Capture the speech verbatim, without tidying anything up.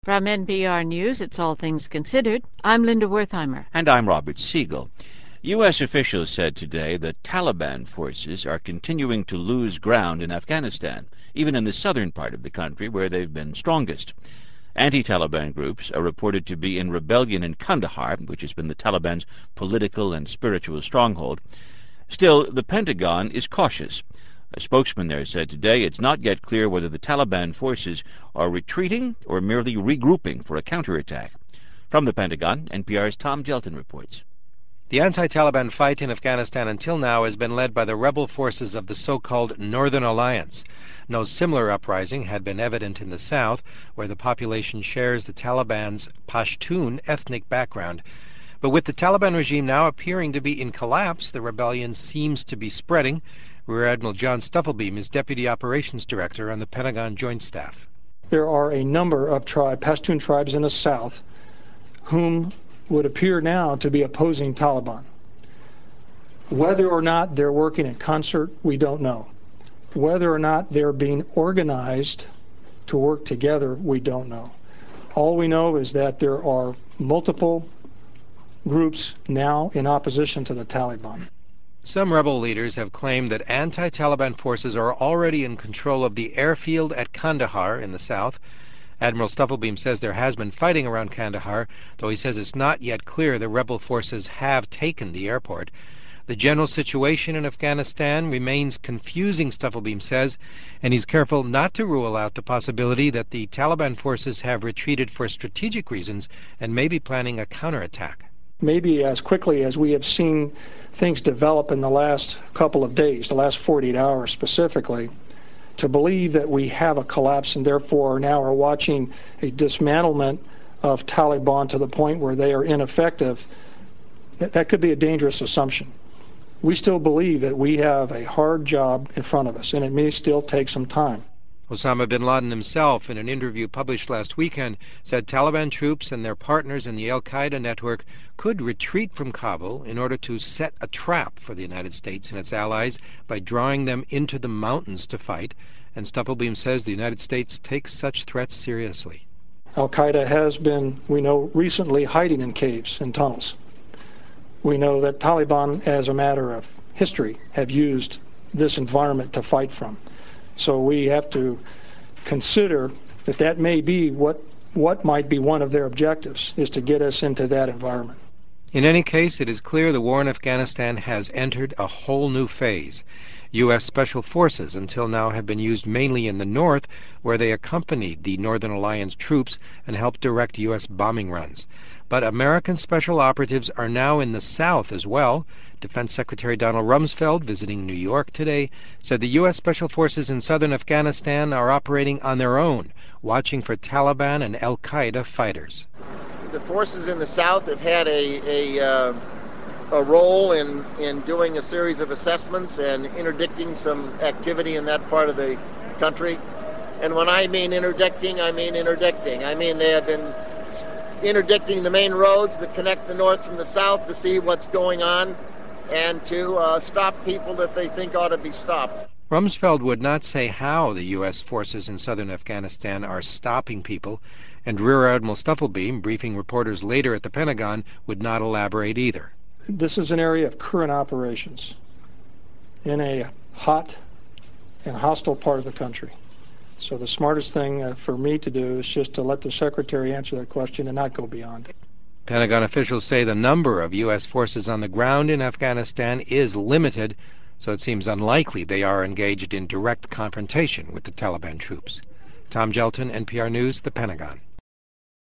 From N P R News, it's All Things Considered. I'm Linda Wertheimer. And I'm Robert Siegel. U S officials said today that Taliban forces are continuing to lose ground in Afghanistan, even in the southern part of the country where they've been strongest. Anti-Taliban groups are reported to be in rebellion in Kandahar, which has been the Taliban's political and spiritual stronghold. Still, the Pentagon is cautious. A spokesman there said today it's not yet clear whether the Taliban forces are retreating or merely regrouping for a counterattack. From the Pentagon, N P R's Tom Gelton reports. The anti-Taliban fight in Afghanistan until now has been led by the rebel forces of the so-called Northern Alliance. No similar uprising had been evident in the south, where the population shares the Taliban's Pashtun ethnic background. But with the Taliban regime now appearing to be in collapse, the rebellion seems to be spreading. Rear Admiral John Stufflebeam is Deputy Operations Director on the Pentagon Joint Staff. There are a number of tri- Pashtun tribes in the south whom would appear now to be opposing Taliban. Whether or not they're working in concert, we don't know. Whether or not they're being organized to work together, we don't know. All we know is that there are multiple groups now in opposition to the Taliban. Some rebel leaders have claimed that anti-Taliban forces are already in control of the airfield at Kandahar in the south. Admiral Stufflebeam says there has been fighting around Kandahar, though he says it's not yet clear the rebel forces have taken the airport. The general situation in Afghanistan remains confusing, Stufflebeam says, and he's careful not to rule out the possibility that the Taliban forces have retreated for strategic reasons and may be planning a counterattack. Maybe as quickly as we have seen things develop in the last couple of days, the last forty-eight hours specifically, to believe that we have a collapse and therefore now are watching a dismantlement of Taliban to the point where they are ineffective, that, that could be a dangerous assumption. We still believe that we have a hard job in front of us, and it may still take some time. Osama bin Laden himself, in an interview published last weekend, said Taliban troops and their partners in the al-Qaeda network could retreat from Kabul in order to set a trap for the United States and its allies by drawing them into the mountains to fight. And Stufflebeam says the United States takes such threats seriously. Al-Qaeda has been, we know, recently hiding in caves and tunnels. We know that Taliban, as a matter of history, have used this environment to fight from. So we have to consider that that may be what what might be one of their objectives, is to get us into that environment. In any case, it is clear the war in Afghanistan has entered a whole new phase. U S Special Forces until now have been used mainly in the north, where they accompanied the Northern Alliance troops and helped direct U S bombing runs. But American special operatives are now in the south as well. Defense Secretary Donald Rumsfeld, visiting New York today, said the U S Special Forces in southern Afghanistan are operating on their own, watching for Taliban and al-Qaeda fighters. The forces in the south have had a, a, uh, a role in, in doing a series of assessments and interdicting some activity in that part of the country. And when I mean interdicting, I mean interdicting. I mean they have been interdicting the main roads that connect the north from the south to see what's going on and to uh, stop people that they think ought to be stopped. Rumsfeld would not say how the U S forces in southern Afghanistan are stopping people, and Rear Admiral Stufflebeam, briefing reporters later at the Pentagon, would not elaborate either. This is an area of current operations in a hot and hostile part of the country. So the smartest thing uh, for me to do is just to let the Secretary answer that question and not go beyond it. Pentagon officials say the number of U S forces on the ground in Afghanistan is limited, so it seems unlikely they are engaged in direct confrontation with the Taliban troops. Tom Gelton, N P R News, the Pentagon.